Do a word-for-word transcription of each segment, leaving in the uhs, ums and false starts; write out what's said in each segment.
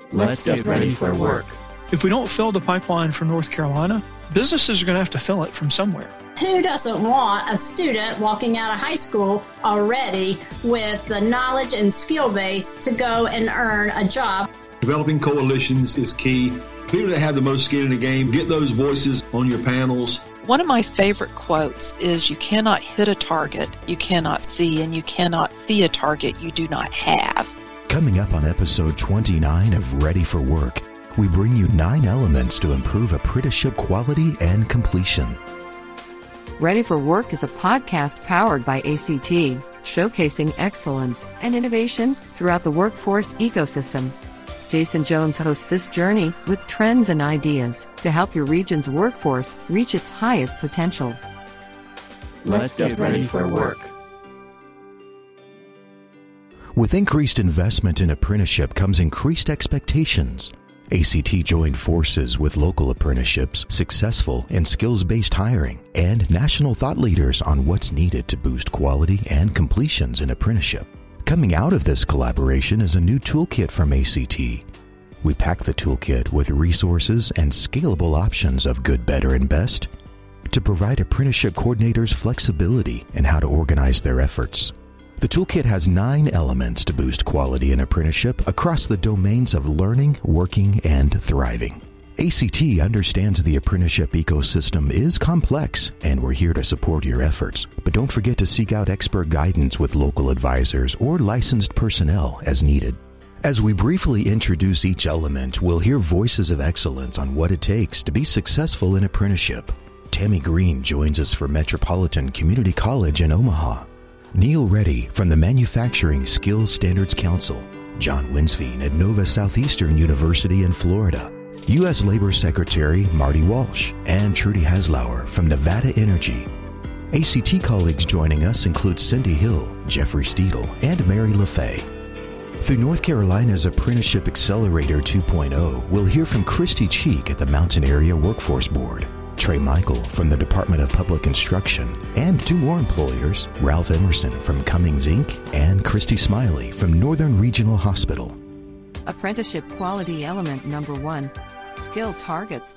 Let's get ready for work. If we don't fill the pipeline from North Carolina, businesses are going to have to fill it from somewhere. Who doesn't want a student walking out of high school already with the knowledge and skill base to go and earn a job? Developing coalitions is key. People that have the most skin in the game, get those voices on your panels. One of my favorite quotes is, you cannot hit a target you cannot see, and you cannot see a target you do not have. Coming up on episode twenty-nine of Ready for Work, we bring you nine elements to improve apprenticeship quality and completion. Ready for Work is a podcast powered by A C T, showcasing excellence and innovation throughout the workforce ecosystem. Jason Jones hosts this journey with trends and ideas to help your region's workforce reach its highest potential. Let's get ready for work. With increased investment in apprenticeship comes increased expectations. A C T joined forces with local apprenticeships, successful in skills-based hiring, and national thought leaders on what's needed to boost quality and completions in apprenticeship. Coming out of this collaboration is a new toolkit from A C T. We pack the toolkit with resources and scalable options of good, better, and best to provide apprenticeship coordinators flexibility in how to organize their efforts. The toolkit has nine elements to boost quality in apprenticeship across the domains of learning, working, and thriving. A C T understands the apprenticeship ecosystem is complex, and we're here to support your efforts. But don't forget to seek out expert guidance with local advisors or licensed personnel as needed. As we briefly introduce each element, we'll hear voices of excellence on what it takes to be successful in apprenticeship. Tammy Green joins us from Metropolitan Community College in Omaha. Neil Reddy from the Manufacturing Skills Standards Council. John Winsveen at Nova Southeastern University in Florida. U S Labor Secretary Marty Walsh and Trudy Haslauer from Nevada Energy. A C T colleagues joining us include Cindy Hill, Jeffrey Steedle, and Mary LaFay. Through North Carolina's Apprenticeship Accelerator two point oh, we'll hear from Christy Cheek at the Mountain Area Workforce Board, Trey Michael from the Department of Public Instruction, and two more employers, Ralph Emerson from Cummings Incorporated and Christy Smiley from Northern Regional Hospital. Apprenticeship quality element number one, skill targets.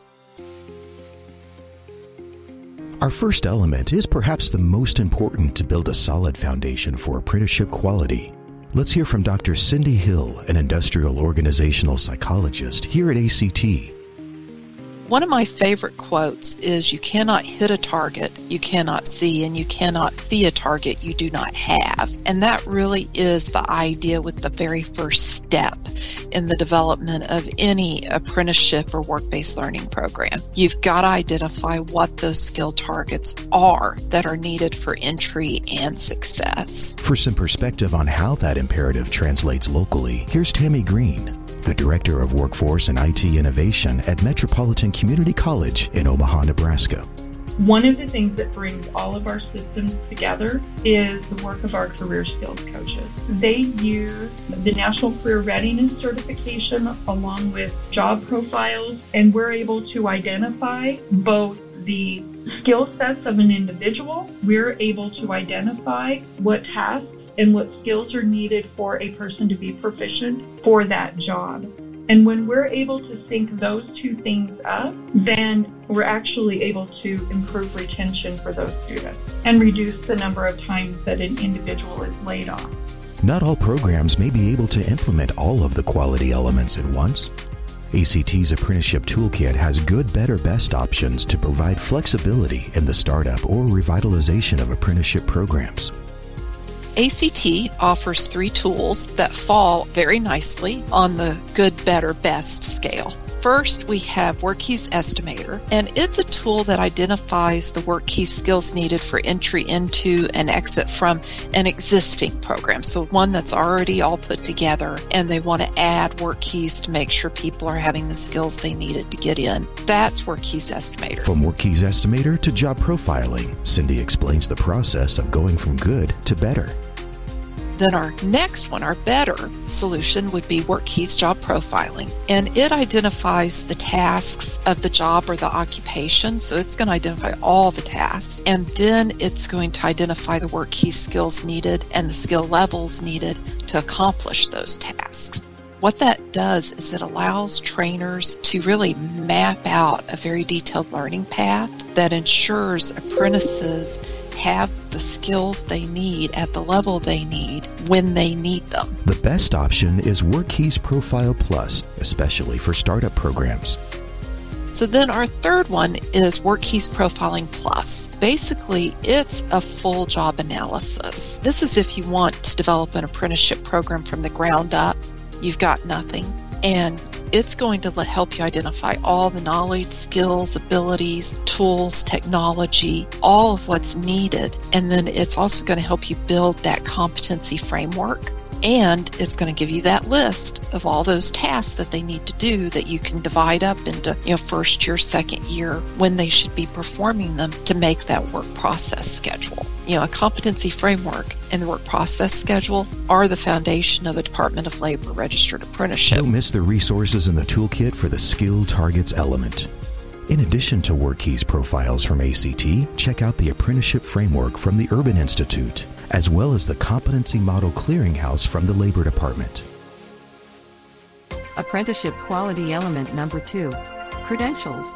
Our first element is perhaps the most important to build a solid foundation for apprenticeship quality. Let's hear from Doctor Cindy Hill, an industrial organizational psychologist here at A C T. One of my favorite quotes is, you cannot hit a target you cannot see, and you cannot see a target you do not have. And that really is the idea with the very first step in the development of any apprenticeship or work-based learning program. You've got to identify what those skill targets are that are needed for entry and success. For some perspective on how that imperative translates locally, here's Tammy Green, the Director of Workforce and I T Innovation at Metropolitan Community College in Omaha, Nebraska. One of the things that brings all of our systems together is the work of our career skills coaches. They use the National Career Readiness Certification along with job profiles, and we're able to identify both the skill sets of an individual. We're able to identify what tasks and what skills are needed for a person to be proficient for that job. And when we're able to sync those two things up, then we're actually able to improve retention for those students and reduce the number of times that an individual is laid off. Not all programs may be able to implement all of the quality elements at once. A C T's Apprenticeship Toolkit has good, better, best options to provide flexibility in the startup or revitalization of apprenticeship programs. A C T offers three tools that fall very nicely on the good, better, best scale. First, we have WorkKeys Estimator, and it's a tool that identifies the WorkKeys skills needed for entry into and exit from an existing program. So one that's already all put together, and they want to add WorkKeys to make sure people are having the skills they needed to get in. That's WorkKeys Estimator. From WorkKeys Estimator to job profiling, Cindy explains the process of going from good to better. Then our next one, our better solution, would be WorkKeys Job Profiling. And it identifies the tasks of the job or the occupation. So it's going to identify all the tasks. And then it's going to identify the WorkKeys skills needed and the skill levels needed to accomplish those tasks. What that does is it allows trainers to really map out a very detailed learning path that ensures apprentices have the skills they need at the level they need when they need them. The best option is WorkKeys Profile Plus, especially for startup programs. So then our third one is WorkKeys Profiling Plus. Basically, it's a full job analysis. This is if you want to develop an apprenticeship program from the ground up. You've got nothing. And it's going to help you identify all the knowledge, skills, abilities, tools, technology, all of what's needed. And then it's also going to help you build that competency framework. And it's going to give you that list of all those tasks that they need to do that you can divide up into, you know, first year, second year, when they should be performing them to make that work process schedule. You know, a competency framework and the work process schedule are the foundation of a Department of Labor registered apprenticeship. Don't miss the resources in the toolkit for the skill targets element. In addition to WorkKeys profiles from A C T, check out the apprenticeship framework from the Urban Institute, as well as the Competency Model Clearinghouse from the Labor Department. Apprenticeship quality element number two, credentials.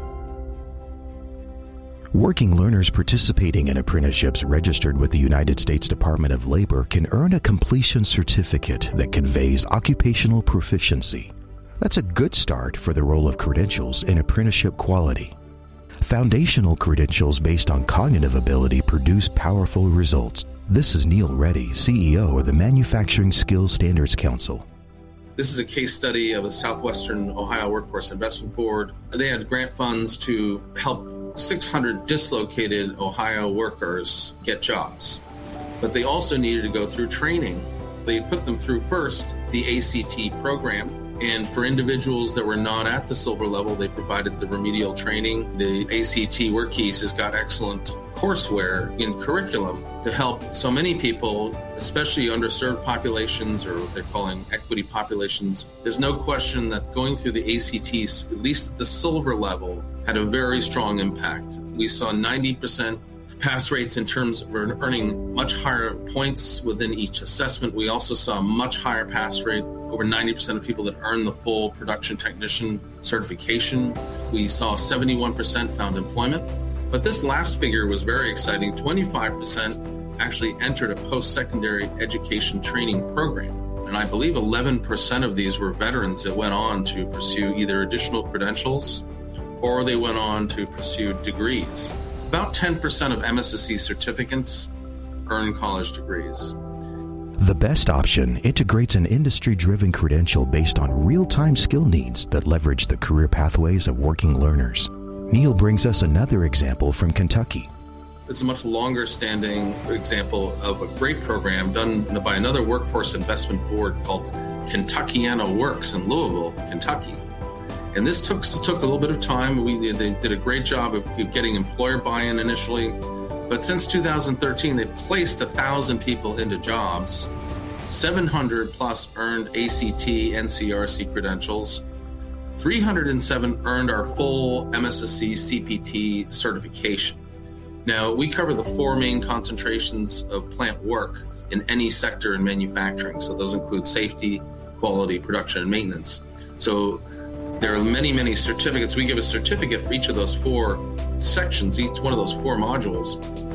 Working learners participating in apprenticeships registered with the United States Department of Labor can earn a completion certificate that conveys occupational proficiency. That's a good start for the role of credentials in apprenticeship quality. Foundational credentials based on cognitive ability produce powerful results. This is Neil Reddy, C E O of the Manufacturing Skills Standards Council. This is a case study of a Southwestern Ohio Workforce Investment Board. They had grant funds to help six hundred dislocated Ohio workers get jobs. But they also needed to go through training. They put them through first the A C T program. And for individuals that were not at the silver level, they provided the remedial training. The A C T WorkKeys has got excellent courseware in curriculum to help so many people, especially underserved populations or what they're calling equity populations. There's no question that going through the A C Ts, at least at the silver level, had a very strong impact. We saw ninety percent pass rates in terms of earning much higher points within each assessment. We also saw a much higher pass rate, over ninety percent of people that earned the full production technician certification. We saw seventy-one percent found employment. But this last figure was very exciting. twenty-five percent actually entered a post-secondary education training program. And I believe eleven percent of these were veterans that went on to pursue either additional credentials or they went on to pursue degrees. About ten percent of M S S C certificates earn college degrees. The best option integrates an industry-driven credential based on real-time skill needs that leverage the career pathways of working learners. Neil brings us another example from Kentucky. It's a much longer-standing example of a great program done by another workforce investment board called Kentuckiana Works in Louisville, Kentucky. And this took took a little bit of time. We they did a great job of getting employer buy-in initially. But since two thousand thirteen, they've placed one thousand people into jobs. seven hundred plus earned A C T, N C R C credentials. three hundred seven earned our full M S S C C P T certification. Now, we cover the four main concentrations of plant work in any sector in manufacturing. So those include safety, quality, production, and maintenance. So there are many, many certificates. We give a certificate for each of those four sections, each one of those four modules.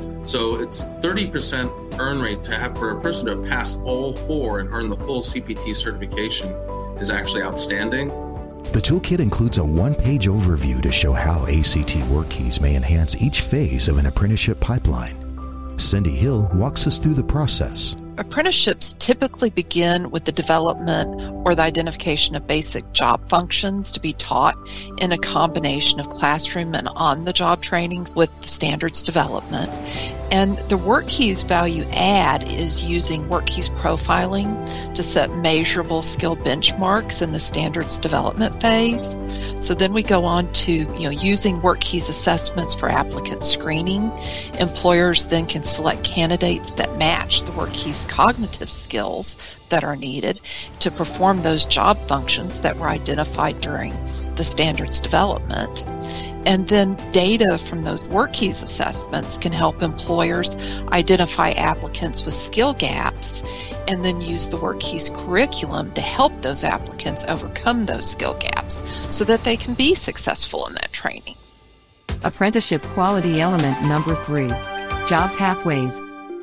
So it's thirty percent earn rate to have for a person to have passed all four and earn the full C P T certification is actually outstanding. The toolkit includes a one-page overview to show how A C T WorkKeys may enhance each phase of an apprenticeship pipeline. Cindy Hill walks us through the process. Apprenticeships typically begin with the development or the identification of basic job functions to be taught in a combination of classroom and on-the-job training with standards development. And the WorkKeys value add is using WorkKeys profiling to set measurable skill benchmarks in the standards development phase. So then we go on to, you know, using WorkKeys assessments for applicant screening. Employers then can select candidates that match the WorkKeys these cognitive skills that are needed to perform those job functions that were identified during the standards development. And then data from those WorkKeys assessments can help employers identify applicants with skill gaps and then use the WorkKeys curriculum to help those applicants overcome those skill gaps so that they can be successful in that training. Apprenticeship quality element number three, job pathways.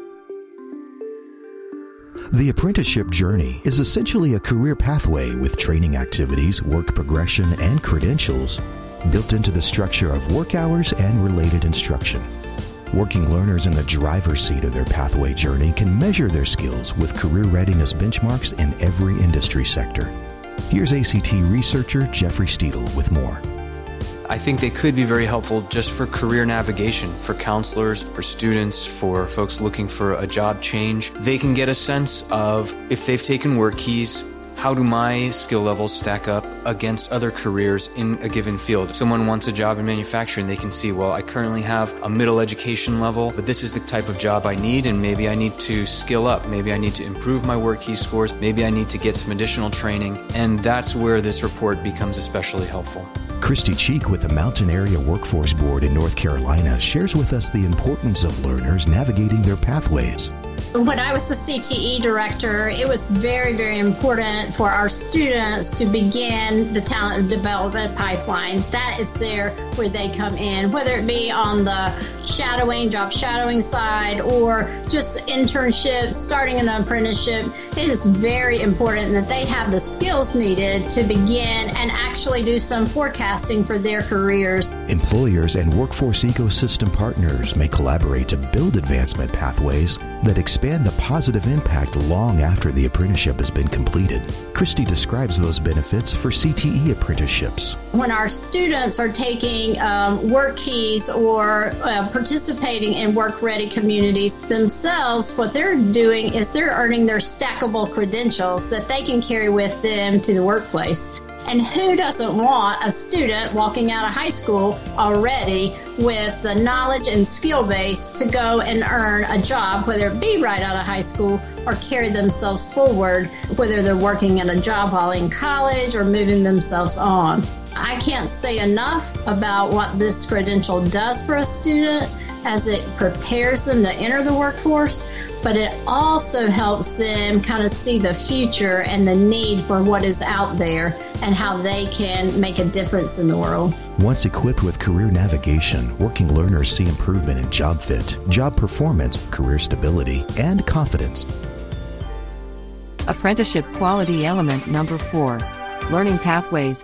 The apprenticeship journey is essentially a career pathway with training activities, work progression, and credentials built into the structure of work hours and related instruction. Working learners in the driver's seat of their pathway journey can measure their skills with career readiness benchmarks in every industry sector. Here's A C T researcher Jeffrey Steedle with more. I think they could be very helpful just for career navigation, for counselors, for students, for folks looking for a job change. They can get a sense of, if they've taken WorkKeys, how do my skill levels stack up against other careers in a given field? Someone wants a job in manufacturing, they can see, well, I currently have a middle education level, but this is the type of job I need, and maybe I need to skill up. Maybe I need to improve my WorkKeys scores. Maybe I need to get some additional training. And that's where this report becomes especially helpful. Christy Cheek with the Mountain Area Workforce Board in North Carolina shares with us the importance of learners navigating their pathways. When I was the C T E director, it was very, very important for our students to begin the talent development pipeline. That is there where they come in, whether it be on the shadowing, job shadowing side, or just internships, starting an apprenticeship. It is very important that they have the skills needed to begin and actually do some forecasting for their careers. Employers and workforce ecosystem partners may collaborate to build advancement pathways that expand the positive impact long after the apprenticeship has been completed. Christy describes those benefits for C T E apprenticeships. When our students are taking um, WorkKeys or uh, participating in work-ready communities themselves, what they're doing is they're earning their stackable credentials that they can carry with them to the workplace. And who doesn't want a student walking out of high school already with the knowledge and skill base to go and earn a job, whether it be right out of high school or carry themselves forward, whether they're working at a job while in college or moving themselves on. I can't say enough about what this credential does for a student as it prepares them to enter the workforce, but it also helps them kind of see the future and the need for what is out there and how they can make a difference in the world. Once equipped with career navigation, working learners see improvement in job fit, job performance, career stability, and confidence. Apprenticeship quality element number four, learning pathways.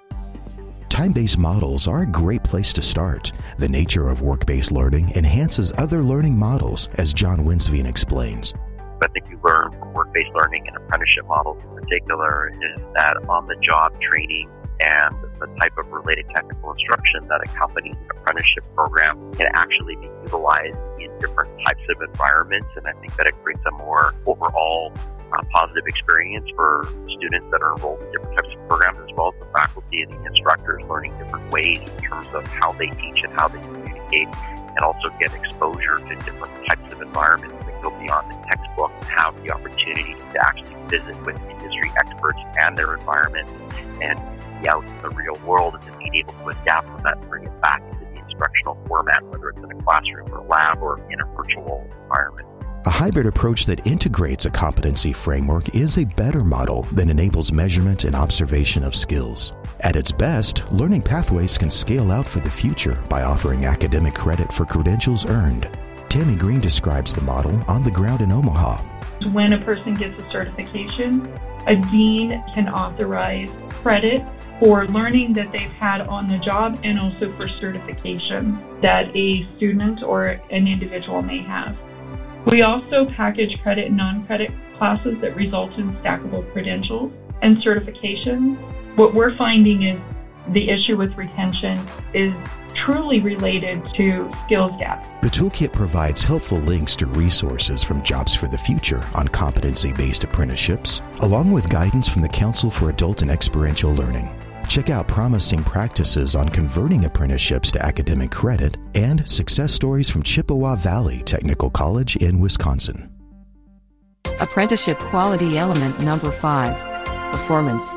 Time-based models are a great place to start. The nature of work-based learning enhances other learning models, as John Winsveen explains. I think you learn from work-based learning and apprenticeship models in particular is that on-the-job training and the type of related technical instruction that accompanies an apprenticeship program can actually be utilized in different types of environments. And I think that it creates a more overall uh, positive experience for students that are enrolled in different types of programs, as well as the faculty and the instructors learning different ways in terms of how they teach and how they communicate, and also get exposure to different types of environments that go beyond the textbook and have the opportunity to actually visit with industry experts and their environments and be out in the real world, and to be able to adapt from that and bring it back into the instructional format, whether it's in a classroom or a lab or in a virtual environment. A hybrid approach that integrates a competency framework is a better model that enables measurement and observation of skills. At its best, learning pathways can scale out for the future by offering academic credit for credentials earned. Tammy Green describes the model on the ground in Omaha. When a person gets a certification, a dean can authorize credit for learning that they've had on the job and also for certification that a student or an individual may have. We also package credit and non-credit classes that result in stackable credentials and certifications. What we're finding is the issue with retention is truly related to skills gaps. The toolkit provides helpful links to resources from Jobs for the Future on competency-based apprenticeships, along with guidance from the Council for Adult and Experiential Learning. Check out promising practices on converting apprenticeships to academic credit and success stories from Chippewa Valley Technical College in Wisconsin. Apprenticeship quality element number five, performance.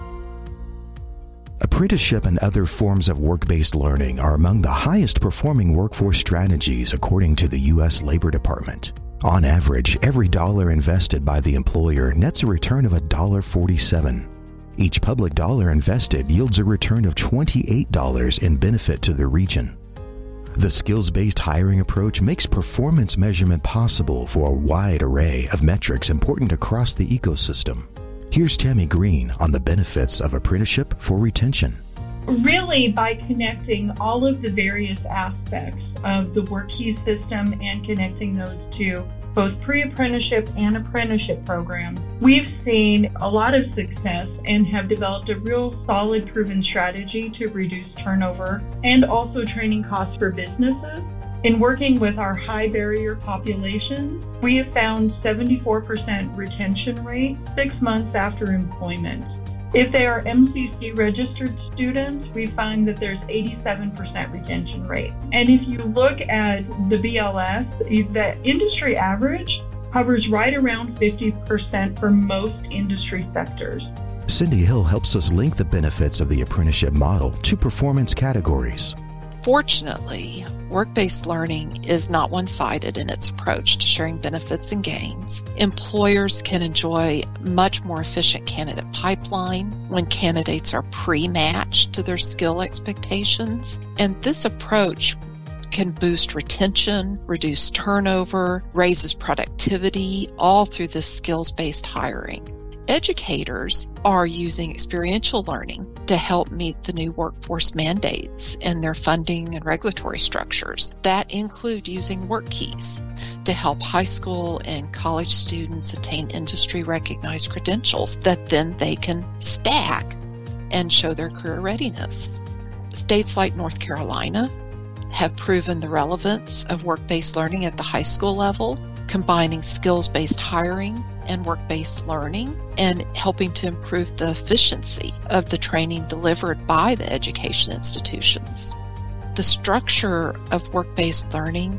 Apprenticeship and other forms of work-based learning are among the highest performing workforce strategies according to the U S Labor Department. On average, every dollar invested by the employer nets a return of one dollar and forty-seven cents. Each public dollar invested yields a return of twenty-eight dollars in benefit to the region. The skills-based hiring approach makes performance measurement possible for a wide array of metrics important across the ecosystem. Here's Tammy Green on the benefits of apprenticeship for retention. Really, by connecting all of the various aspects of the WorkKeys system and connecting those to both pre-apprenticeship and apprenticeship programs, we've seen a lot of success and have developed a real solid proven strategy to reduce turnover and also training costs for businesses. In working with our high barrier populations, we have found seventy-four percent retention rate six months after employment. If they are M C C registered students, we find that there's eighty-seven percent retention rate. And if you look at the B L S, the industry average hovers right around fifty percent for most industry sectors. Cindy Hill helps us link the benefits of the apprenticeship model to performance categories. Fortunately, work-based learning is not one-sided in its approach to sharing benefits and gains. Employers can enjoy much more efficient candidate pipeline when candidates are pre-matched to their skill expectations. And this approach can boost retention, reduce turnover, raises productivity, all through this skills-based hiring. Educators are using experiential learning to help meet the new workforce mandates and their funding and regulatory structures. That include using WorkKeys to help high school and college students attain industry-recognized credentials that then they can stack and show their career readiness. States like North Carolina have proven the relevance of work-based learning at the high school level, combining skills-based hiring and work-based learning and helping to improve the efficiency of the training delivered by the education institutions. The structure of work-based learning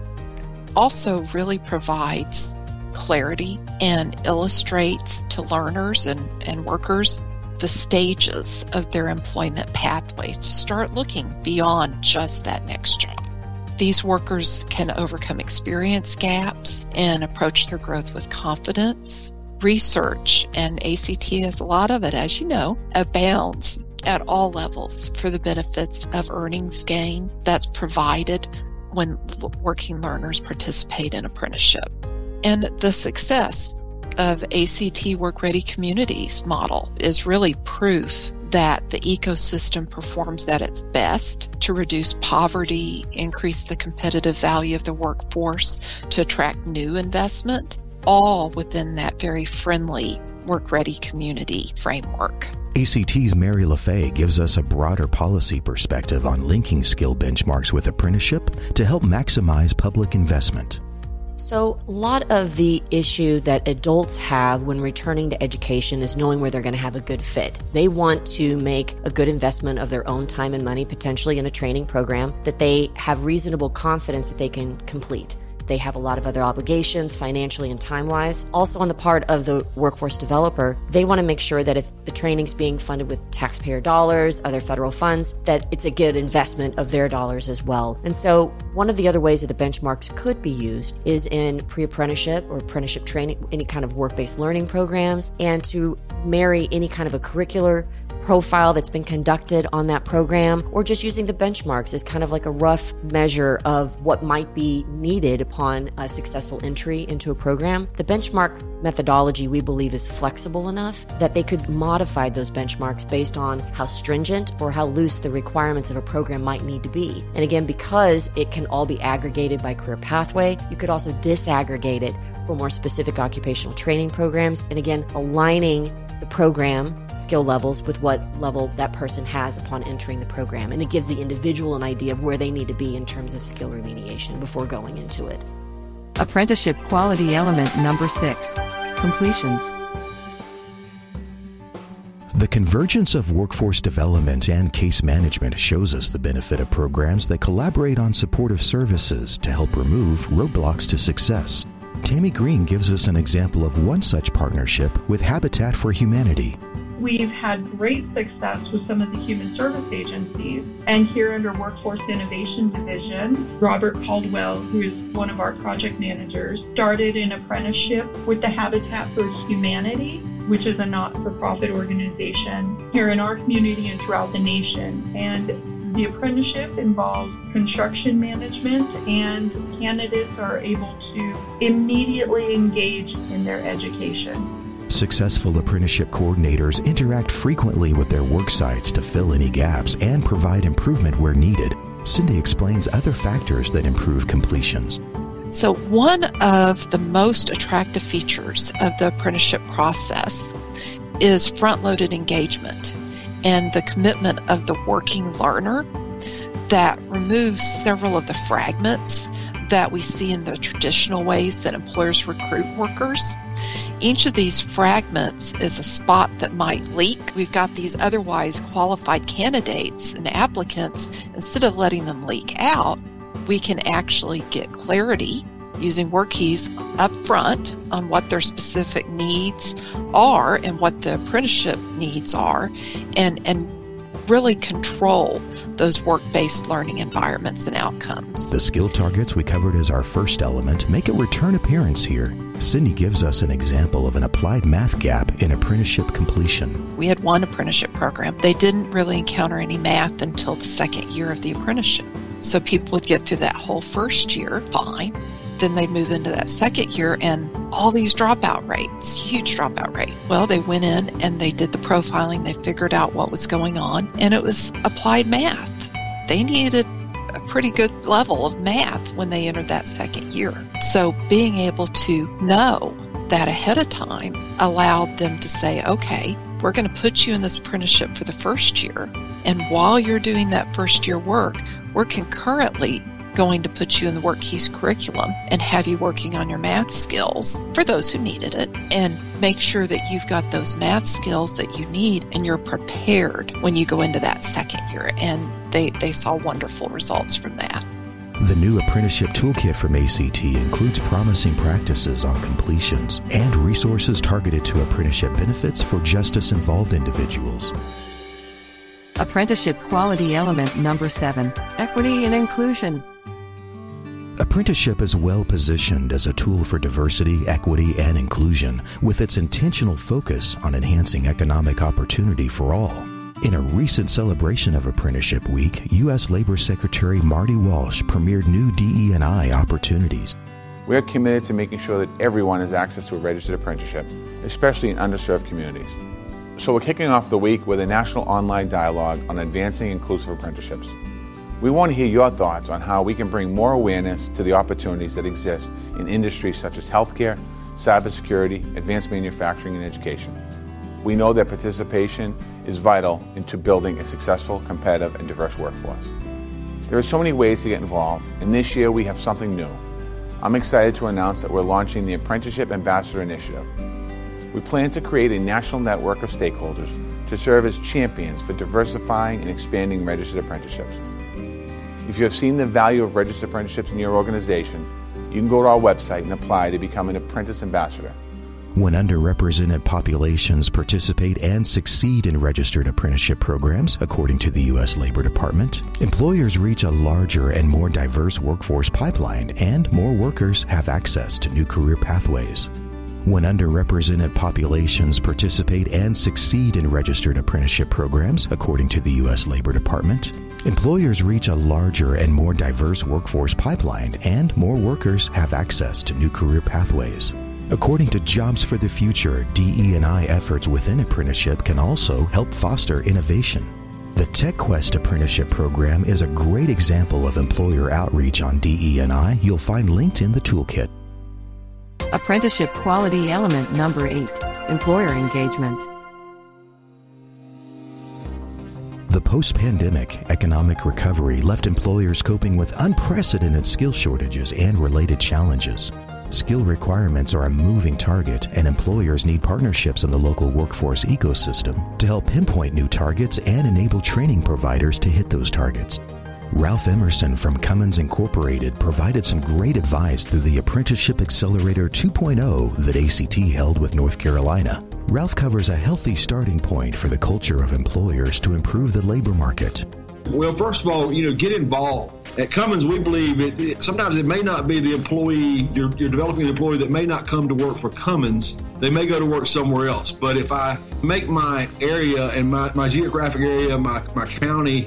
also really provides clarity and illustrates to learners and, and workers the stages of their employment pathway to start looking beyond just that next job. These workers can overcome experience gaps and approach their growth with confidence. Research, and A C T has a lot of it, as you know, abounds at all levels for the benefits of earnings gain that's provided when working learners participate in apprenticeship. And the success of A C T Work Ready Communities model is really proof that the ecosystem performs at its best to reduce poverty, increase the competitive value of the workforce, to attract new investment, all within that very friendly Work Ready community framework. A C T's Mary LaFay gives us a broader policy perspective on linking skill benchmarks with apprenticeship to help maximize public investment. So a lot of the issue that adults have when returning to education is knowing where they're going to have a good fit. They want to make a good investment of their own time and money, potentially in a training program that they have reasonable confidence that they can complete. They have a lot of other obligations financially and time-wise. Also on the part of the workforce developer, they want to make sure that if the training's being funded with taxpayer dollars, other federal funds, that it's a good investment of their dollars as well. And so one of the other ways that the benchmarks could be used is in pre-apprenticeship or apprenticeship training, any kind of work-based learning programs, and to marry any kind of a curricular profile that's been conducted on that program, or just using the benchmarks as kind of like a rough measure of what might be needed upon a successful entry into a program. The benchmark methodology, we believe, is flexible enough that they could modify those benchmarks based on how stringent or how loose the requirements of a program might need to be. And again, because it can all be aggregated by career pathway, you could also disaggregate it for more specific occupational training programs. And again, aligning the program skill levels with what level that person has upon entering the program. And it gives the individual an idea of where they need to be in terms of skill remediation before going into it. Apprenticeship quality element number six, completions. The convergence of workforce development and case management shows us the benefit of programs that collaborate on supportive services to help remove roadblocks to success. Tammy Green gives us an example of one such partnership with Habitat for Humanity. We've had great success with some of the human service agencies. And here under Workforce Innovation Division, Robert Caldwell, who is one of our project managers, started an apprenticeship with the Habitat for Humanity, which is a not-for-profit organization here in our community and throughout the nation. And the apprenticeship involves construction management, and candidates are able to immediately engage in their education. Successful apprenticeship coordinators interact frequently with their work sites to fill any gaps and provide improvement where needed. Cindy explains other factors that improve completions. So one of the most attractive features of the apprenticeship process is front-loaded engagement and the commitment of the working learner that removes several of the fragments that we see in the traditional ways that employers recruit workers. Each of these fragments is a spot that might leak. We've got these otherwise qualified candidates and applicants. Instead of letting them leak out, we can actually get clarity using WorkKeys up front on what their specific needs are and what the apprenticeship needs are, and, and really control those work-based learning environments and outcomes. The skill targets we covered as our first element make a return appearance here. Cindy gives us an example of an applied math gap in apprenticeship completion. We had one apprenticeship program. They didn't really encounter any math until the second year of the apprenticeship. So people would get through that whole first year fine. Then they'd move into that second year and all these dropout rates, huge dropout rate. Well, they went in and they did the profiling. They figured out what was going on, and it was applied math. They needed a pretty good level of math when they entered that second year. So being able to know that ahead of time allowed them to say, okay, we're going to put you in this apprenticeship for the first year. And while you're doing that first year work, we're concurrently going to put you in the WorkKeys curriculum and have you working on your math skills for those who needed it, and make sure that you've got those math skills that you need and you're prepared when you go into that second year. And they, they saw wonderful results from that. The new apprenticeship toolkit from A C T includes promising practices on completions and resources targeted to apprenticeship benefits for justice-involved individuals. Apprenticeship quality element number seven, equity and inclusion. Apprenticeship is well positioned as a tool for diversity, equity, and inclusion, with its intentional focus on enhancing economic opportunity for all. In a recent celebration of Apprenticeship Week, U S Labor Secretary Marty Walsh premiered new D E and I opportunities. We're committed to making sure that everyone has access to a registered apprenticeship, especially in underserved communities. So we're kicking off the week with a national online dialogue on advancing inclusive apprenticeships. We want to hear your thoughts on how we can bring more awareness to the opportunities that exist in industries such as healthcare, cybersecurity, advanced manufacturing, and education. We know that participation is vital into building a successful, competitive, and diverse workforce. There are so many ways to get involved, and this year we have something new. I'm excited to announce that we're launching the Apprenticeship Ambassador Initiative. We plan to create a national network of stakeholders to serve as champions for diversifying and expanding registered apprenticeships. If you have seen the value of registered apprenticeships in your organization, you can go to our website and apply to become an apprentice ambassador. When underrepresented populations participate and succeed in registered apprenticeship programs, according to the U S Labor Department, employers reach a larger and more diverse workforce pipeline, and more workers have access to new career pathways. When underrepresented populations participate and succeed in registered apprenticeship programs, according to the U S Labor Department, employers reach a larger and more diverse workforce pipeline, and more workers have access to new career pathways. According to Jobs for the Future, D E and I efforts within apprenticeship can also help foster innovation. The TechQuest apprenticeship program is a great example of employer outreach on D E and I. You'll find linked in the toolkit. Apprenticeship quality element number eight, employer engagement. The post-pandemic economic recovery left employers coping with unprecedented skill shortages and related challenges. Skill requirements are a moving target, and employers need partnerships in the local workforce ecosystem to help pinpoint new targets and enable training providers to hit those targets. Ralph Emerson from Cummins Incorporated provided some great advice through the Apprenticeship Accelerator two point oh that A C T held with North Carolina. Ralph covers a healthy starting point for the culture of employers to improve the labor market. Well, first of all, you know, get involved. At Cummins, we believe it, it sometimes it may not be the employee, you're, you're developing an employee that may not come to work for Cummins. They may go to work somewhere else. But if I make my area and my, my geographic area, my, my county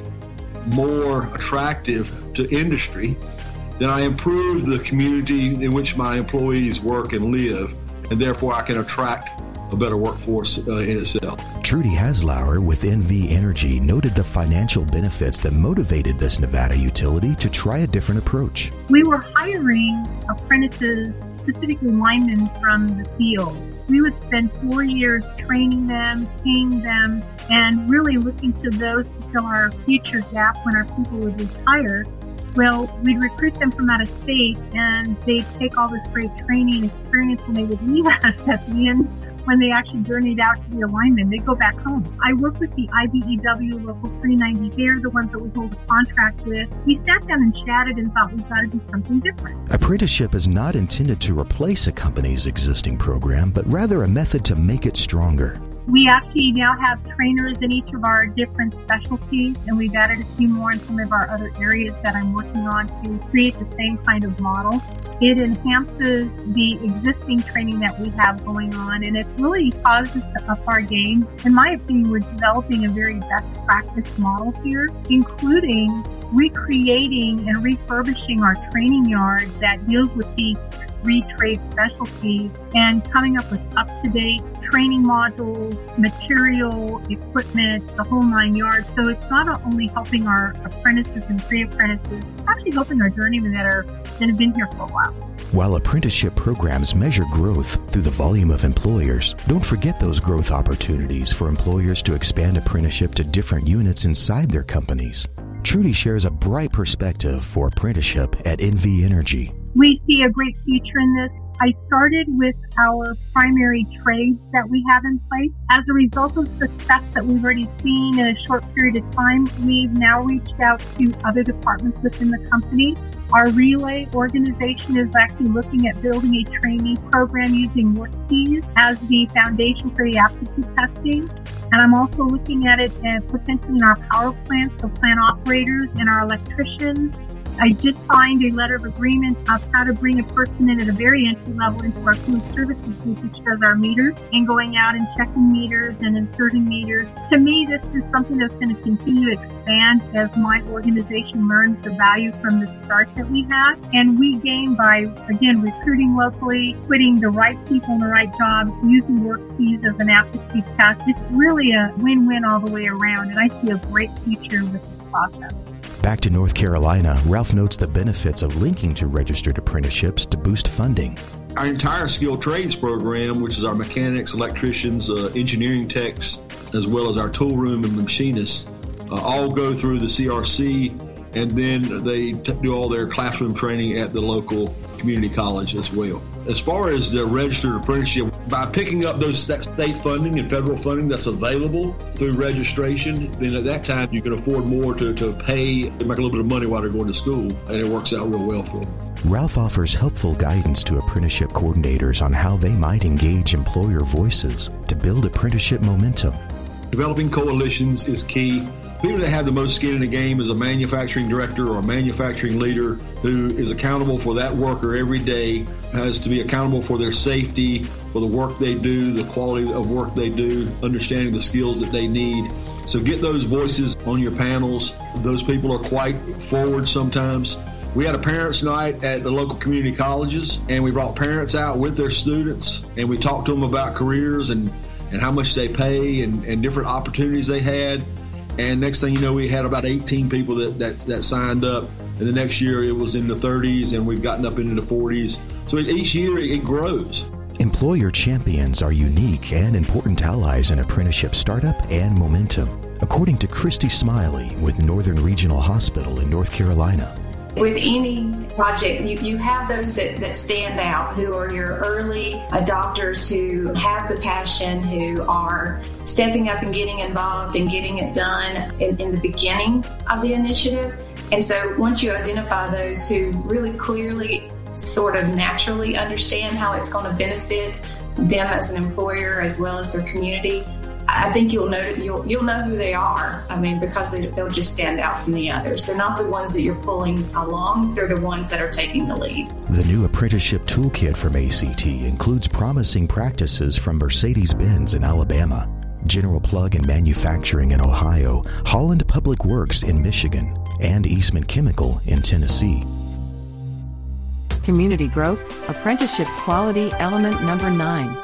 more attractive to industry, then I improve the community in which my employees work and live, and therefore I can attract a better workforce uh, in itself. Trudy Haslauer with N V Energy noted the financial benefits that motivated this Nevada utility to try a different approach. We were hiring apprentices, specifically linemen from the field. We would spend four years training them, paying them, and really looking to those to fill our future gap when our people would retire. Well, we'd recruit them from out of state, and they'd take all this great training and experience, and they would leave us at the end when they actually journeyed out to be a lineman. They go back home. I work with the I B E W Local three ninety. They're the ones that we hold a contract with. We sat down and chatted and thought we've got to do something different. Apprenticeship is not intended to replace a company's existing program, but rather a method to make it stronger. We actually now have trainers in each of our different specialties, and we've added a few more in some of our other areas that I'm working on to create the same kind of model. It enhances the existing training that we have going on, and it really causes us to up our game. In my opinion, we're developing a very best practice model here, including recreating and refurbishing our training yard that deals with these three trade specialties and coming up with up-to-date training modules, material, equipment, the whole nine yards. So it's not only helping our apprentices and pre-apprentices, it's actually helping our journeymen that are that have been here for a while. While apprenticeship programs measure growth through the volume of employers, don't forget those growth opportunities for employers to expand apprenticeship to different units inside their companies. Trudy shares a bright perspective for apprenticeship at N V Energy. We see a great future in this. I started with our primary trades that we have in place. As a result of success that we've already seen in a short period of time, we've now reached out to other departments within the company. Our relay organization is actually looking at building a training program using WorkKeys as the foundation for the aptitude testing. And I'm also looking at it uh, potentially in our power plants, so plant operators and our electricians. I just signed a letter of agreement of how to bring a person in at a very entry level into our food services group, which does our meters, and going out and checking meters and inserting meters. To me, this is something that's going to continue to expand as my organization learns the value from the start that we have. And we gain by, again, recruiting locally, putting the right people in the right jobs, using WorkKeys as an aptitude test. It's really a win-win all the way around, and I see a great future with this process. Back to North Carolina, Ralph notes the benefits of linking to registered apprenticeships to boost funding. Our entire skilled trades program, which is our mechanics, electricians, uh, engineering techs, as well as our tool room and machinists, uh, all go through the C R C, and then they t- do all their classroom training at the local community college as well. As far as the registered apprenticeship, by picking up those state funding and federal funding that's available through registration, then at that time you can afford more to, to pay, to make a little bit of money while they're going to school, and it works out real well for them. Ralph offers helpful guidance to apprenticeship coordinators on how they might engage employer voices to build apprenticeship momentum. Developing coalitions is key. People that have the most skin in the game is a manufacturing director or a manufacturing leader who is accountable for that worker every day, has to be accountable for their safety, for the work they do, the quality of work they do, understanding the skills that they need. So get those voices on your panels. Those people are quite forward sometimes. We had a parents' night at the local community colleges, and we brought parents out with their students, and we talked to them about careers and, and how much they pay and, and different opportunities they had. And next thing you know, we had about eighteen people that, that, that signed up. And the next year it was in the thirties, and we've gotten up into the forties. So it, each year it grows. Employer champions are unique and important allies in apprenticeship startup and momentum, according to Christy Smiley with Northern Regional Hospital in North Carolina. With any project, you, you have those that, that stand out, who are your early adopters, who have the passion, who are stepping up and getting involved and getting it done in, in the beginning of the initiative. And so once you identify those who really clearly sort of naturally understand how it's going to benefit them as an employer as well as their community, I think you'll know you'll you'll know who they are. I mean, because they, they'll just stand out from the others. They're not the ones that you're pulling along. They're the ones that are taking the lead. The new apprenticeship toolkit from A C T includes promising practices from Mercedes-Benz in Alabama, General Plug in manufacturing in Ohio, Holland Public Works in Michigan, and Eastman Chemical in Tennessee. Community growth, apprenticeship quality element number nine.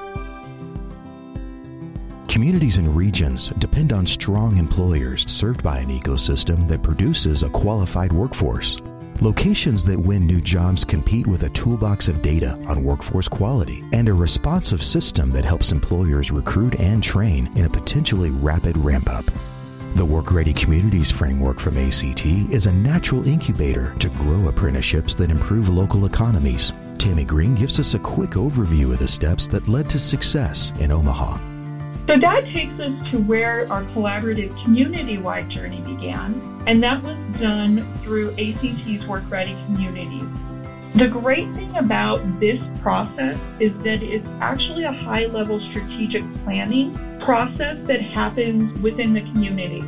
Communities and regions depend on strong employers served by an ecosystem that produces a qualified workforce. Locations that win new jobs compete with a toolbox of data on workforce quality and a responsive system that helps employers recruit and train in a potentially rapid ramp-up. The Work Ready Communities framework from A C T is a natural incubator to grow apprenticeships that improve local economies. Tammy Green gives us a quick overview of the steps that led to success in Omaha. So that takes us to where our collaborative community-wide journey began, and that was done through A C T's Work Ready Communities. The great thing about this process is that it's actually a high-level strategic planning process that happens within the community.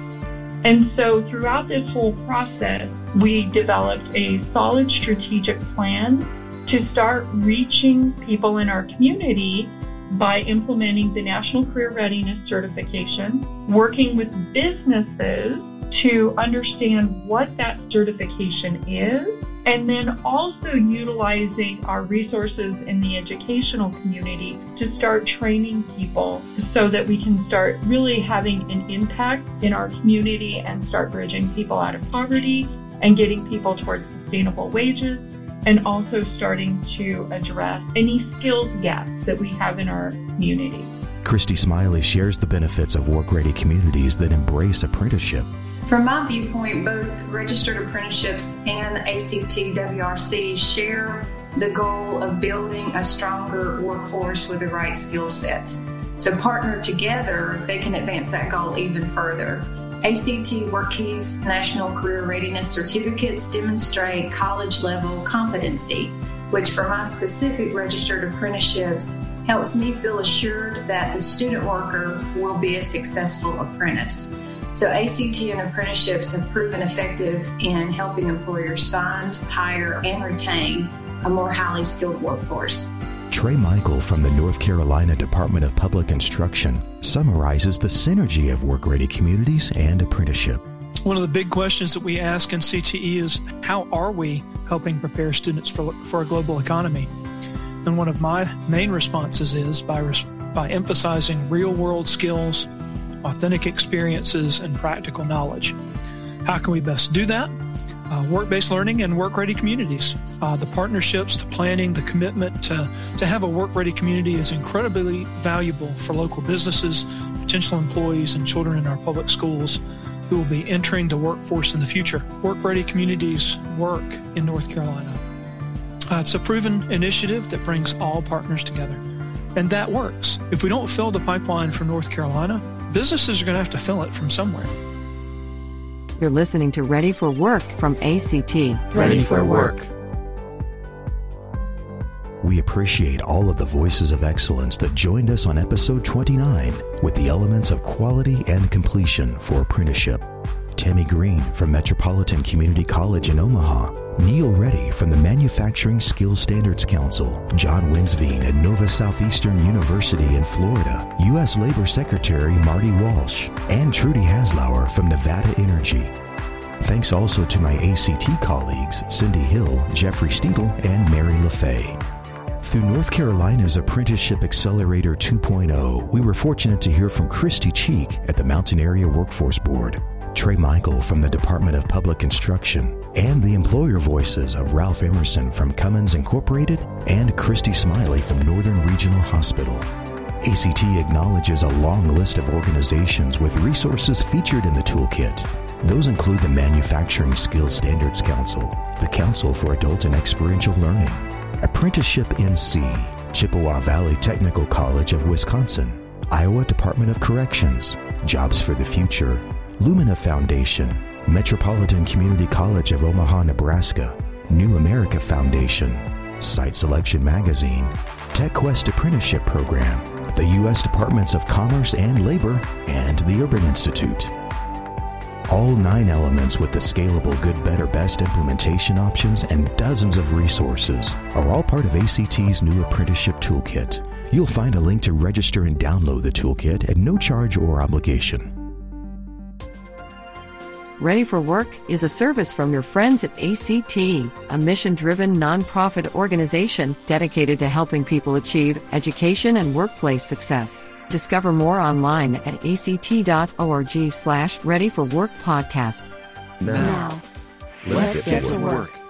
And so throughout this whole process, we developed a solid strategic plan to start reaching people in our community by implementing the National Career Readiness Certification, working with businesses to understand what that certification is, and then also utilizing our resources in the educational community to start training people so that we can start really having an impact in our community and start bridging people out of poverty and getting people towards sustainable wages, and also starting to address any skills gaps that we have in our community. Christy Smiley shares the benefits of work-ready communities that embrace apprenticeship. From my viewpoint, both registered apprenticeships and A C T W R C share the goal of building a stronger workforce with the right skill sets. So partnered together, they can advance that goal even further. A C T WorkKeys National Career Readiness Certificates demonstrate college-level competency, which for my specific registered apprenticeships helps me feel assured that the student worker will be a successful apprentice. So A C T and apprenticeships have proven effective in helping employers find, hire, and retain a more highly skilled workforce. Trey Michael from the North Carolina Department of Public Instruction summarizes the synergy of work-ready communities and apprenticeship. One of the big questions that we ask in C T E is, how are we helping prepare students for, for a global economy? And one of my main responses is by, res- by emphasizing real-world skills, authentic experiences, and practical knowledge. How can we best do that? Uh, work-based learning and work-ready communities. Uh, the partnerships, the planning, the commitment to, to have a work-ready community is incredibly valuable for local businesses, potential employees, and children in our public schools who will be entering the workforce in the future. Work-ready communities work in North Carolina. Uh, it's a proven initiative that brings all partners together. And that works. If we don't fill the pipeline from North Carolina, businesses are going to have to fill it from somewhere. You're listening to Ready for Work from A C T. Ready for Work. We appreciate all of the voices of excellence that joined us on episode twenty-nine with the elements of quality and completion for apprenticeship. Tammy Green from Metropolitan Community College in Omaha, Neil Reddy from the Manufacturing Skills Standards Council, John Winsveen at Nova Southeastern University in Florida, U S Labor Secretary Marty Walsh, and Trudy Haslauer from Nevada Energy. Thanks also to my A C T colleagues, Cindy Hill, Jeffrey Steedle, and Mary LaFay. Through North Carolina's Apprenticeship Accelerator two point oh, we were fortunate to hear from Christy Cheek at the Mountain Area Workforce Board, Trey Michael from the Department of Public Instruction, and the employer voices of Ralph Emerson from Cummins Incorporated and Christy Smiley from Northern Regional Hospital. A C T acknowledges a long list of organizations with resources featured in the toolkit. Those include the Manufacturing Skills Standards Council, the Council for Adult and Experiential Learning, Apprenticeship N C, Chippewa Valley Technical College of Wisconsin, Iowa Department of Corrections, Jobs for the Future, Lumina Foundation, Metropolitan Community College of Omaha, Nebraska, New America Foundation, Site Selection Magazine, TechQuest Apprenticeship Program, the U S Departments of Commerce and Labor, and the Urban Institute. All nine elements with the scalable Good, Better, Best implementation options and dozens of resources are all part of A C T's new apprenticeship toolkit. You'll find a link to register and download the toolkit at no charge or obligation. Ready for Work is a service from your friends at A C T, a mission-driven nonprofit organization dedicated to helping people achieve education and workplace success. Discover more online at act.org slash ready for work podcast. Now, let's, let's get, get to work. work.